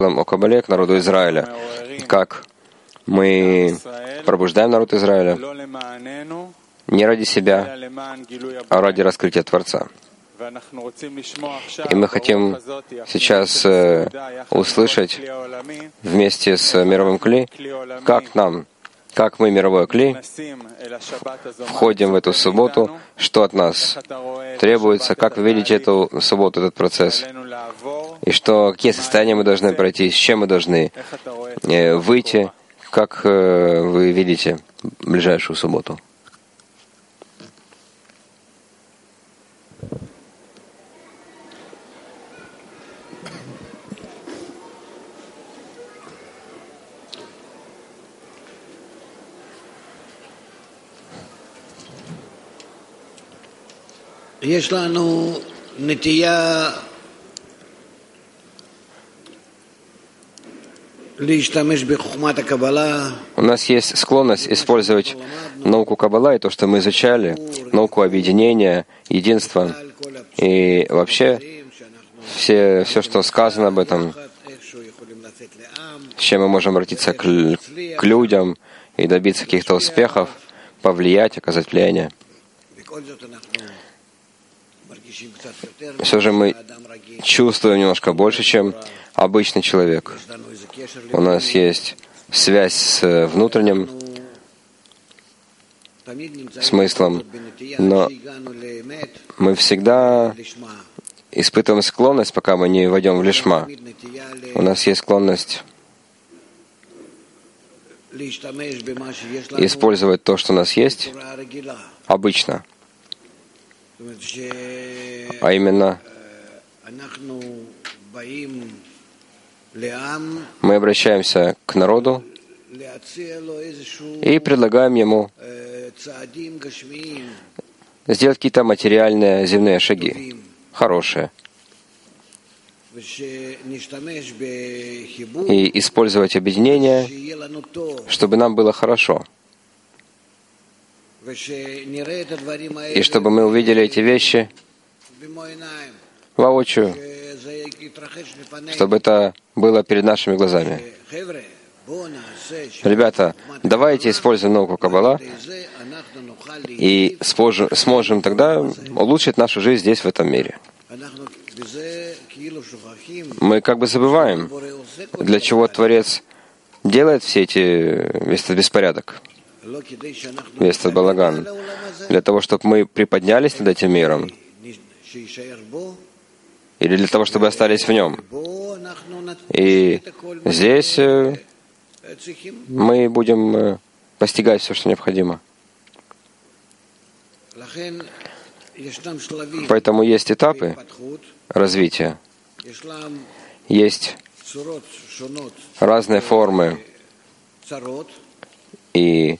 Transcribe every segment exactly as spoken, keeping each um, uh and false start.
о Кабале к народу Израиля, как мы пробуждаем народ Израиля не ради себя, а ради раскрытия Творца. И мы хотим сейчас э, услышать вместе с мировым Кли, как нам, как мы, мировое Кли, входим в эту субботу, что от нас требуется, как вы видите эту субботу, этот процесс, и что, какие состояния мы должны пройти, с чем мы должны э, выйти, как э, вы видите ближайшую субботу. יש לנו נטייה להשתמש בחוכמת הקבלה. У нас есть склонность использовать науку Каббала и то, что мы изучали, науку объединения, единства, и вообще все, все, что сказано об этом, с чем мы можем обратиться к, к людям и добиться каких-то успехов, повлиять, оказать влияние. Все же мы чувствуем немножко больше, чем обычный человек. У нас есть связь с внутренним смыслом, но мы всегда испытываем склонность, пока мы не войдем в лишма. У нас есть склонность использовать то, что у нас есть, обычно. А именно, мы обращаемся к народу и предлагаем ему сделать какие-то материальные земные шаги, хорошие, и использовать объединение, чтобы нам было хорошо. И чтобы мы увидели эти вещи воочию, чтобы это было перед нашими глазами. Ребята, давайте используем науку Каббала и сможем, сможем тогда улучшить нашу жизнь здесь, в этом мире. Мы как бы забываем, для чего Творец делает все эти, весь этот беспорядок, весь этот балаган, для того, чтобы мы приподнялись над этим миром, или для того, чтобы остались в нем. И здесь мы будем постигать все, что необходимо. Поэтому есть этапы развития, есть разные формы и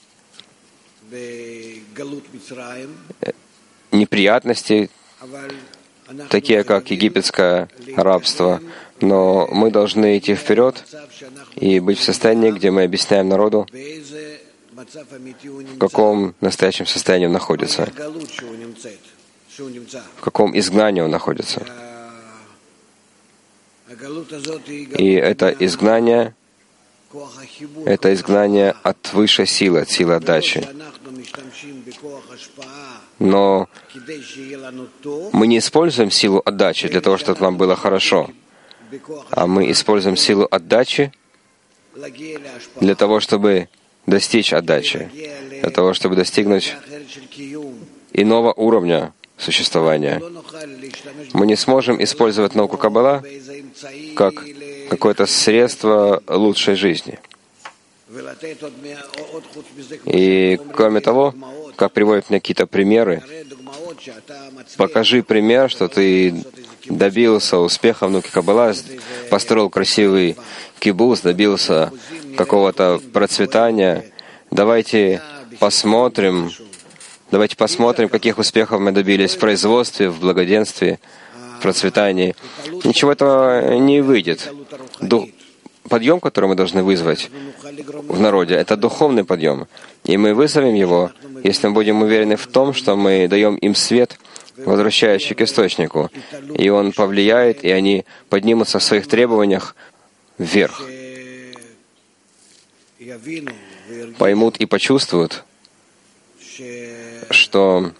неприятности, такие как египетское рабство, но мы должны идти вперед и быть в состоянии, где мы объясняем народу, в каком настоящем состоянии он находится, в каком изгнании он находится. И это изгнание, это изгнание от высшей силы, от силы отдачи. Но мы не используем силу отдачи для того, чтобы нам было хорошо, а мы используем силу отдачи для того, чтобы достичь отдачи, для того, чтобы достигнуть иного уровня существования. Мы не сможем использовать науку Каббала как какое-то средство лучшей жизни. И кроме того, как приводят мне какие-то примеры, покажи пример, что ты добился успеха в науке Каббала, построил красивый кибуц, добился какого-то процветания. Давайте посмотрим, давайте посмотрим, каких успехов мы добились в производстве, в благоденствии, в процветании. Ничего этого не выйдет. Дух, подъем, который мы должны вызвать в народе, это духовный подъем. И мы вызовем его, если мы будем уверены в том, что мы даем им свет, возвращающий к источнику. И он повлияет, и они поднимутся в своих требованиях вверх, поймут и почувствуют, что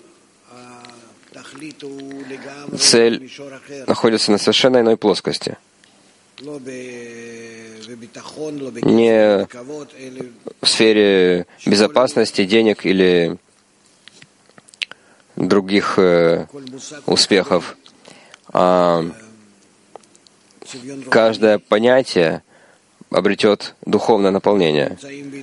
цель находится на совершенно иной плоскости. Не в сфере безопасности, денег или других э, успехов, а каждое понятие обретет духовное наполнение.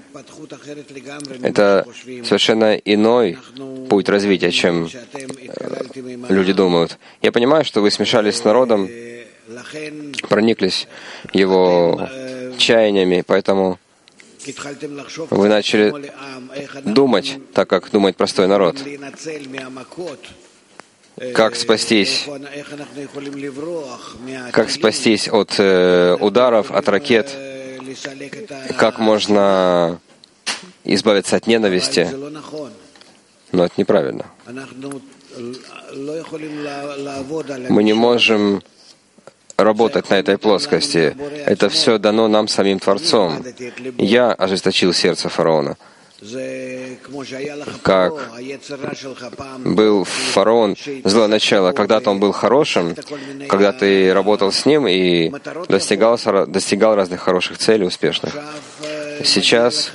Это совершенно иной путь развития, чем люди думают. Я понимаю, что вы смешались с народом, прониклись его чаяниями, поэтому вы начали думать так, как думает простой народ. Как спастись? Как спастись от э, ударов, от ракет? Как можно избавиться от ненависти? Но это неправильно. Мы не можем работать на этой плоскости. Это все дано нам самим Творцом. Я ожесточил сердце фараона. Как был фараон, злое начало, когда-то он был хорошим, когда ты работал с ним и достигал, достигал разных хороших целей, успешных. Сейчас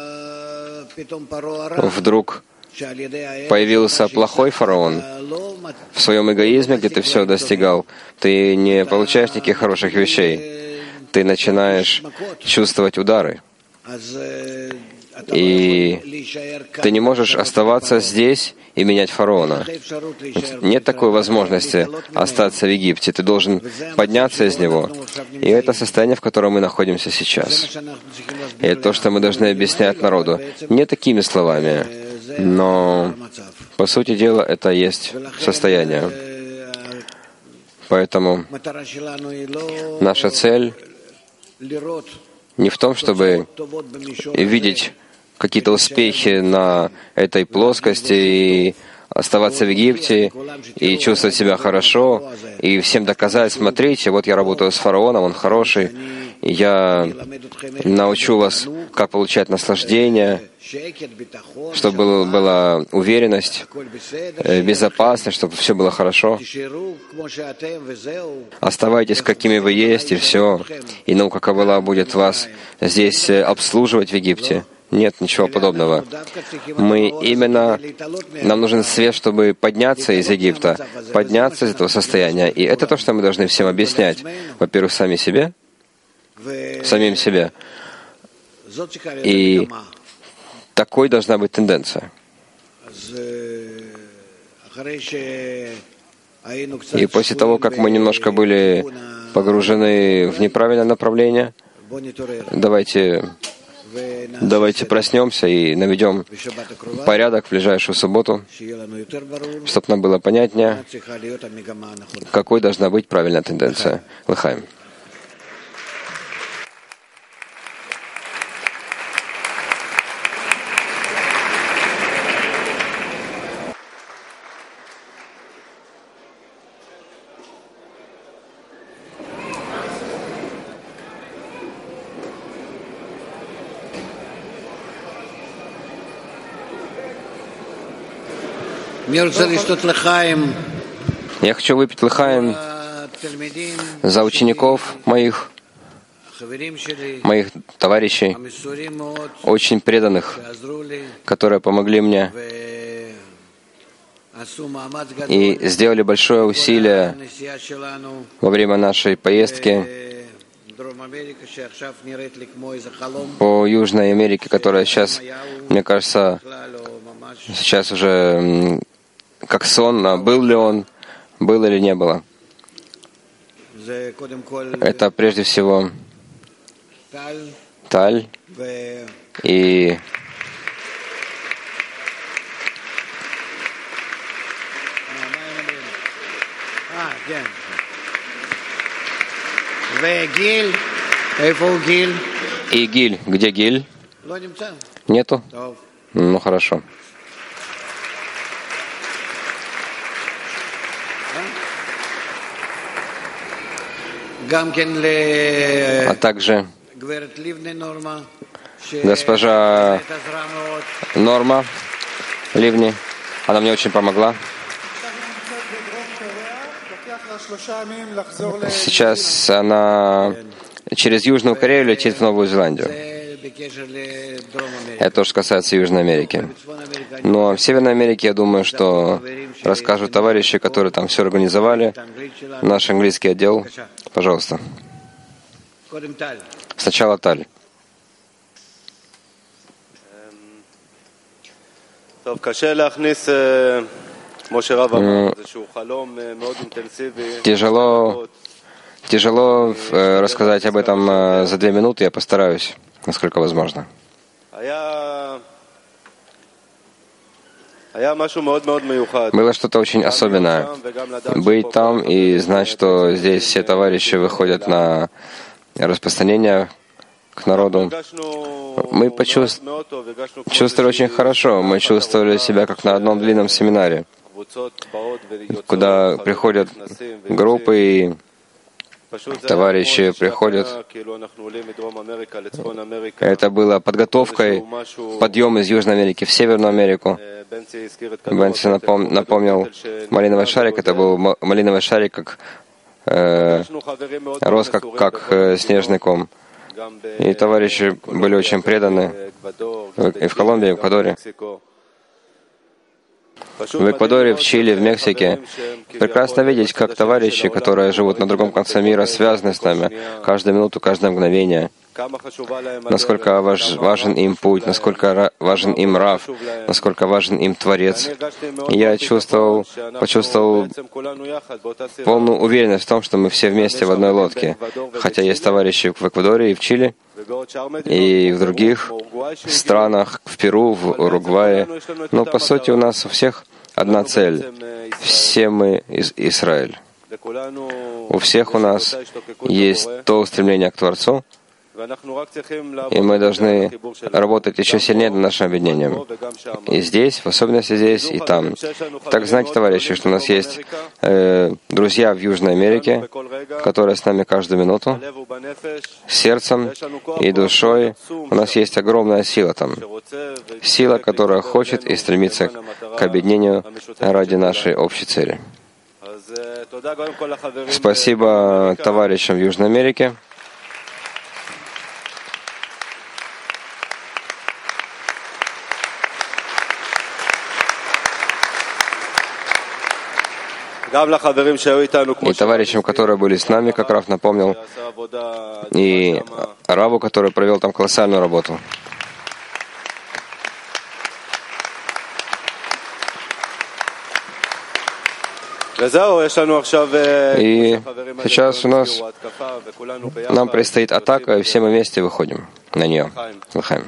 вдруг появился плохой фараон в своем эгоизме, где ты все достигал. Ты не получаешь никаких хороших вещей. Ты начинаешь чувствовать удары. И ты не можешь оставаться здесь и менять фараона. Нет такой возможности остаться в Египте. Ты должен подняться из него. И это состояние, в котором мы находимся сейчас. И это то, что мы должны объяснять народу. Не такими словами, но, по сути дела, это есть состояние. Поэтому наша цель не в том, чтобы видеть какие-то успехи на этой плоскости и оставаться в Египте и чувствовать себя хорошо, и всем доказать: смотрите, вот я работаю с фараоном, он хороший, и я научу вас, как получать наслаждение, чтобы была, была уверенность, безопасность, чтобы все было хорошо. Оставайтесь, какими вы есть, и все. И наука Каббала будет вас здесь обслуживать в Египте. Нет ничего подобного. Мы именно, нам нужен свет, чтобы подняться из Египта, подняться из этого состояния. И это то, что мы должны всем объяснять. Во-первых, сами себе, самим себе. И такой должна быть тенденция. И после того, как мы немножко были погружены в неправильное направление, давайте, давайте проснемся и наведем порядок в ближайшую субботу, чтобы нам было понятнее, какой должна быть правильная тенденция. Лыхаем. Я хочу выпить лыхаем за учеников моих, моих товарищей, очень преданных, которые помогли мне и сделали большое усилие во время нашей поездки по Южной Америке, которая сейчас, мне кажется, сейчас уже как сон, а был ли он, было или не было. Это прежде всего Таль и и Гиль. Где Гиль? Нету? Ну хорошо. а также госпожа Норма Ливни. Она мне очень помогла. Сейчас она через Южную Корею летит в Новую Зеландию. Это тоже касается Южной Америки. Но в Северной Америке, я думаю, что расскажут товарищи, которые там все организовали, наш английский отдел. Пожалуйста. Сначала Таль. Тяжело, тяжело э, рассказать об этом э, за две минуты. Я постараюсь, насколько возможно. Было что-то очень особенное. Быть там и знать, что здесь все товарищи выходят на распространение к народу. Мы почувствовали чувствовали очень хорошо. Мы чувствовали себя как на одном длинном семинаре, куда приходят группы и товарищи приходят. Это было подготовкой, подъем из Южной Америки в Северную Америку. Бенси напом, напомнил малиновый шарик. Это был малиновый шарик, как э, рос как, как э, снежный ком. И товарищи были очень преданы и в Колумбии, и в Эквадоре. В Эквадоре, в Чили, в Мексике. Прекрасно видеть, как товарищи, которые живут на другом конце мира, связаны с нами каждую минуту, каждое мгновение. Насколько важ, важен им путь, насколько важен им Рав, насколько важен им Творец. И я чувствовал, почувствовал полную уверенность в том, что мы все вместе в одной лодке. Хотя есть товарищи в Эквадоре и в Чили, и в других странах, в Перу, в Уругвае. Но по сути у нас у всех одна цель. Все мы из Израиль. У всех у нас есть то устремление к Творцу, и мы должны работать еще сильнее над нашим объединением. И здесь, в особенности здесь, и там. Так знаете, товарищи, что у нас есть э, друзья в Южной Америке, которые с нами каждую минуту, сердцем и душой. У нас есть огромная сила там. Сила, которая хочет и стремится к объединению ради нашей общей цели. Спасибо товарищам в Южной Америке. И товарищам, которые были с нами, как Рав напомнил, и Раву, который провел там колоссальную работу. И сейчас у нас нам предстоит атака, и все мы вместе выходим на нее. Лахаим.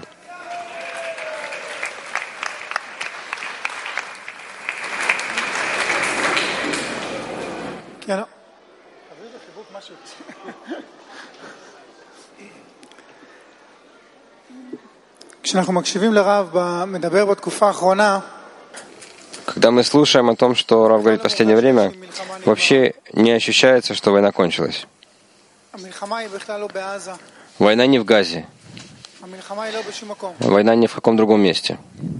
Когда мы слушаем о том, что Рав говорит в последнее время, вообще не ощущается, что война кончилась. Война не в Газе. Война ни в каком другом месте.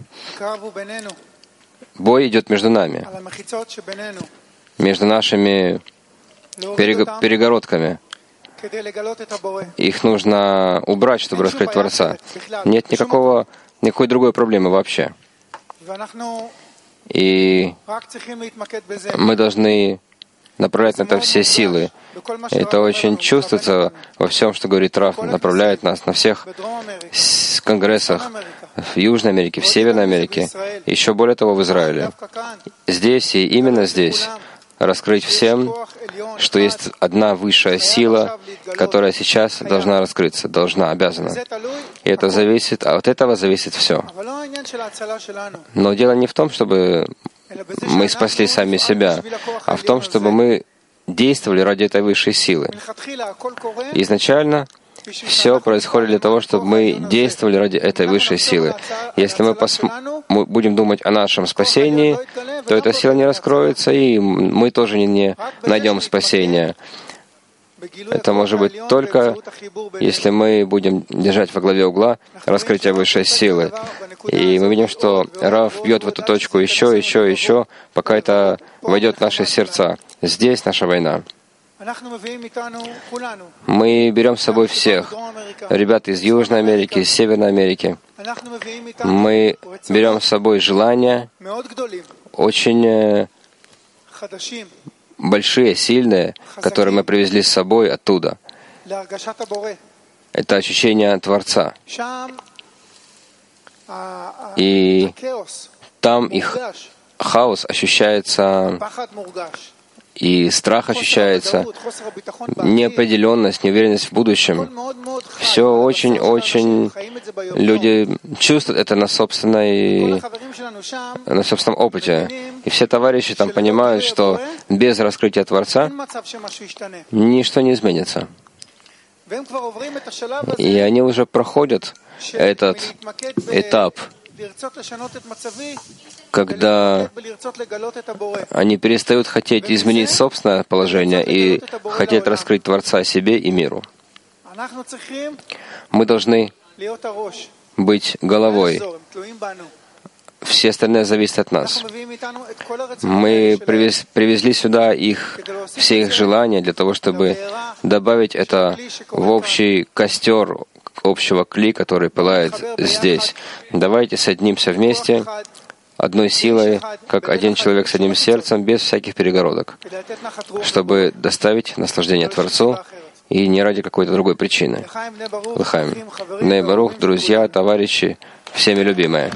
Бой идет между нами, между нашими перегородками. Их нужно убрать, чтобы раскрыть Творца. Нет никакого, никакой другой проблемы вообще. И мы должны направлять на это все силы. Это очень чувствуется во всем, что говорит Рав, направляет нас на всех конгрессах в Южной Америке, в Северной Америке, еще более того в Израиле. Здесь и именно здесь раскрыть всем, что есть одна высшая сила, которая сейчас должна раскрыться, должна, обязана. И это зависит, а от этого зависит все. Но дело не в том, чтобы мы спасли сами себя, а в том, чтобы мы действовали ради этой высшей силы. Изначально все происходит для того, чтобы мы действовали ради этой высшей силы. Если мы, посм... мы будем думать о нашем спасении, то эта сила не раскроется, и мы тоже не, не найдем спасения. Это может быть только, если мы будем держать во главе угла раскрытие высшей силы. И мы видим, что Рав бьет в эту точку еще, еще, еще, пока это войдет в наши сердца. Здесь наша война. Мы берем с собой всех, ребят из Южной Америки, из Северной Америки. Мы берем с собой желания очень большие, сильные, которые мы привезли с собой оттуда. Это ощущение Творца. И там их хаос ощущается, и страх ощущается, неопределенность, неуверенность в будущем. Все очень-очень люди чувствуют это на собственной, на собственном опыте. И все товарищи там понимают, что без раскрытия Творца ничто не изменится. И они уже проходят этот этап, когда они перестают хотеть изменить собственное положение и хотят раскрыть Творца себе и миру. Мы должны быть головой. Все остальные зависят от нас. Мы привез, привезли сюда их, все их желания для того, чтобы добавить это в общий костер общего кли, который пылает здесь. Давайте соединимся вместе, одной силой, как один человек с одним сердцем, без всяких перегородок, чтобы доставить наслаждение Творцу и не ради какой-то другой причины. Лыхаем. Бней Барух, друзья, товарищи, всеми любимые.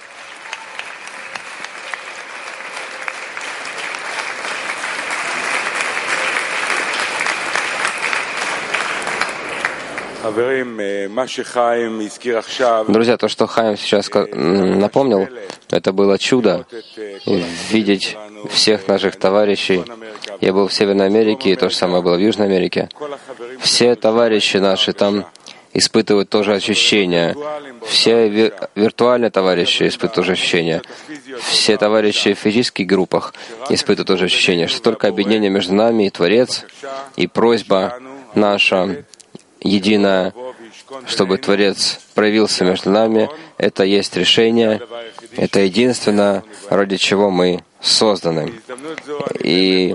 Друзья, то, что Хаим сейчас напомнил, это было чудо. Видеть всех наших товарищей. Я был в Северной Америке, и то же самое было в Южной Америке. Все товарищи наши там испытывают тоже ощущения. Все ви- виртуальные товарищи испытывают тоже ощущения. Все товарищи в физических группах испытывают тоже ощущения, что только объединение между нами и Творец, и просьба наша единая, чтобы Творец проявился между нами, это есть решение, это единственное, ради чего мы созданы. И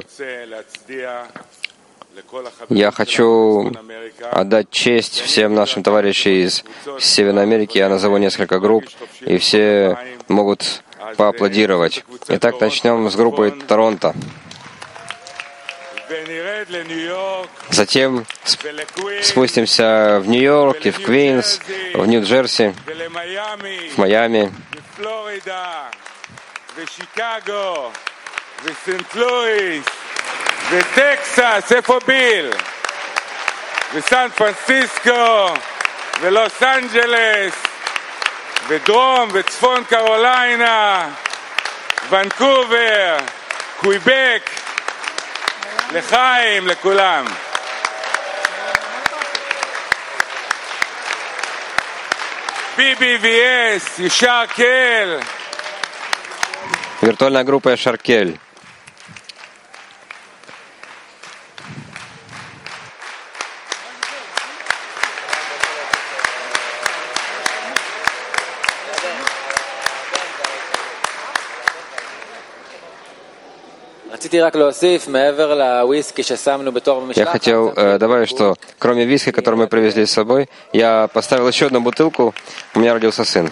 я хочу отдать честь всем нашим товарищам из Северной Америки. Я назову несколько групп, и все могут поаплодировать. Итак, начнем с группы Торонто. Затем спустимся в Нью-Йорк, и в Квинс, в Нью-Джерси, в Майами, וטקסס, איפה ביל? וסן פרנסיסקו, ולוס אנג'לס, ודרום וצפון קרוליינה, ונקובר, קוויבק, לחיים, לכולם. פי בי וי אס, ישר קל. Виртуальная группа Шаркель. Я хотел э, добавить, что кроме виски, который мы привезли с собой, я поставил еще одну бутылку, у меня родился сын.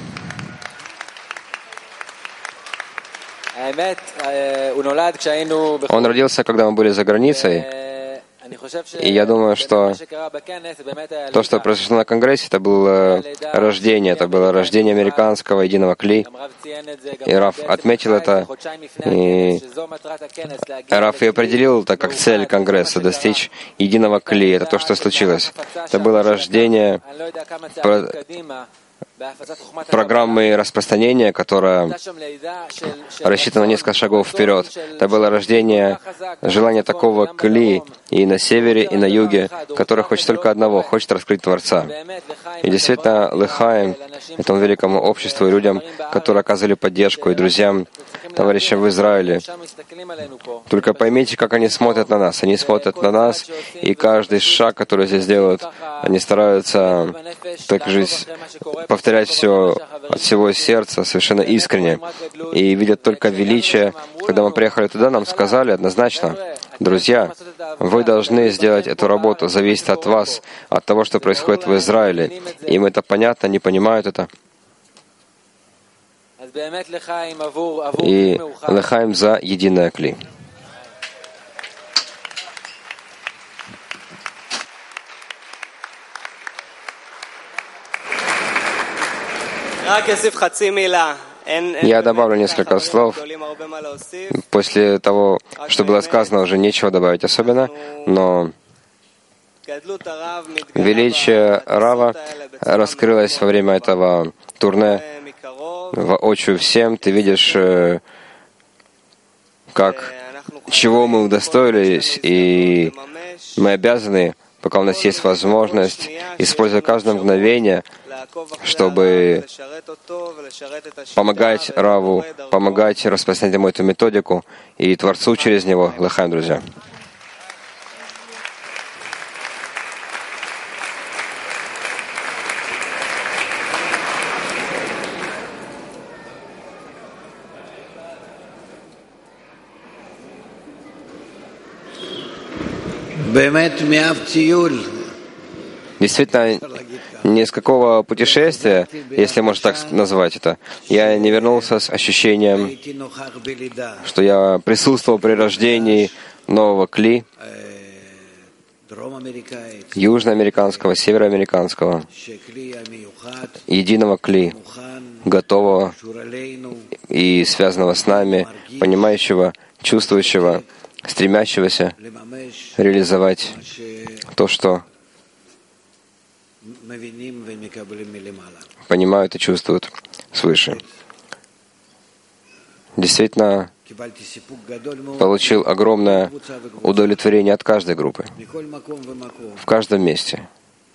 Он родился, когда мы были за границей, и я думаю, что то, что произошло на Конгрессе, это было рождение, это было рождение американского единого кли. И Раф отметил это, и Раф и определил это как цель Конгресса, достичь единого кли. Это то, что случилось. Это было рождение программы распространения, которая рассчитана на несколько шагов вперед. Это было рождение желания такого кли и на севере, и на юге, который хочет только одного, хочет раскрыть Творца. И действительно, лыхаем этому великому обществу и людям, которые оказывали поддержку, и друзьям, товарищам в Израиле. Только поймите, как они смотрят на нас. Они смотрят на нас, и каждый шаг, который здесь делают, они стараются так жить, повторять все от всего сердца, совершенно искренне. И видят только величие. Когда мы приехали туда, нам сказали однозначно: друзья, вы должны сделать эту работу, зависит от вас, от того, что происходит в Израиле. Им это понятно, они понимают это. И лехаим за единое кли. Я добавлю несколько слов. После того, что было сказано, уже нечего добавить особенно, но величие Рава раскрылось во время этого турне воочию всем. Ты видишь, как, чего мы удостоились, и мы обязаны, пока у нас есть возможность, используя каждое мгновение, чтобы помогать Раву, помогать распространять ему эту методику и Творцу через него. Лехаим, друзья. Действительно, ни с какого путешествия, если можно так назвать это, я не вернулся с ощущением, что я присутствовал при рождении нового кли, южноамериканского, североамериканского, единого кли, готового и связанного с нами, понимающего, чувствующего, стремящегося реализовать то, что понимают и чувствуют свыше. Действительно, получил огромное удовлетворение от каждой группы, в каждом месте,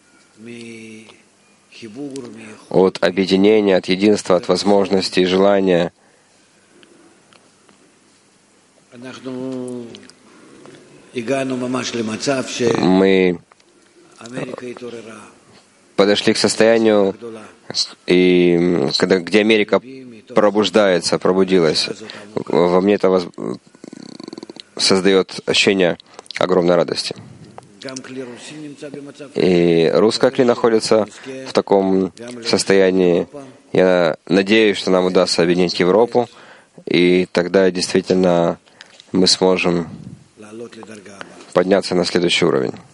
от объединения, от единства, от возможностей, желания. Мы подошли к состоянию, и когда, где Америка пробуждается, пробудилась. Во мне это воз... создает ощущение огромной радости. И русская кли находится в таком состоянии. Я надеюсь, что нам удастся объединить Европу, и тогда действительно мы сможем подняться на следующий уровень.